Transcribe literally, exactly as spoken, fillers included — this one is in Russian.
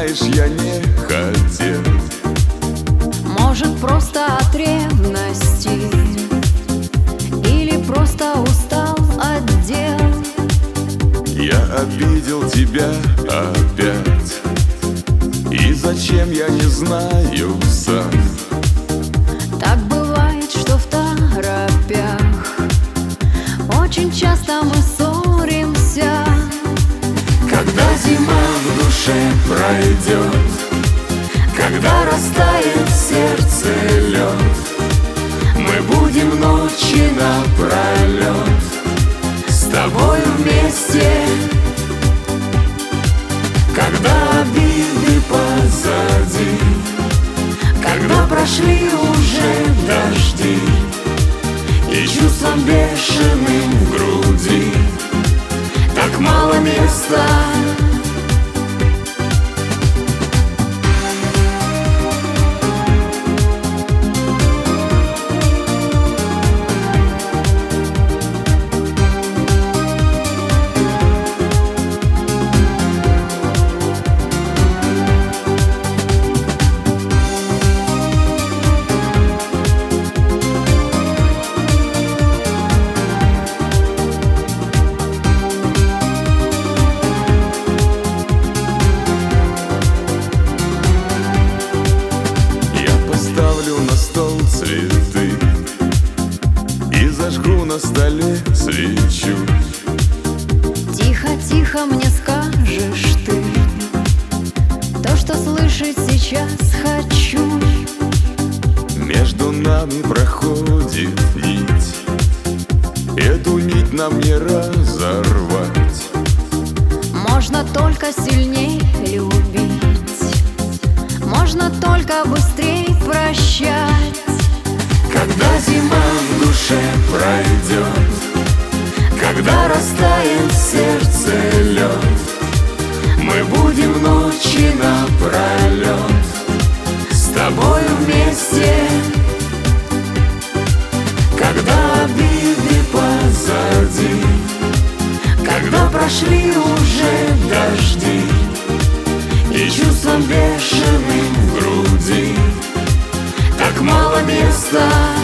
знаешь, я не хотел. Может, просто от ревности, или просто устал от дел. Я обидел тебя опять, и зачем, я не знаю сам. Так бывает, что в торопях очень часто мы ссоримся. Когда зима в душе пройдет, когда растает в сердце лед, мы будем ночи напролет с тобой вместе. Когда обиды позади, когда прошли уже дожди, и чувством бешеным в груди так мало места. На стол цветы и зажгу на столе свечу. Тихо-тихо мне скажешь ты то, что слышать сейчас хочу. Между нами проходит нить, эту нить нам не разорвать. Можно только сильней любить, можно только быстрей прощать. Когда зима в душе пройдет, когда растает в сердце лед, мы будем ночи напролет с тобой вместе. Когда обиды позади, когда прошли уже дожди, и чувством бешеным в груди так мало места.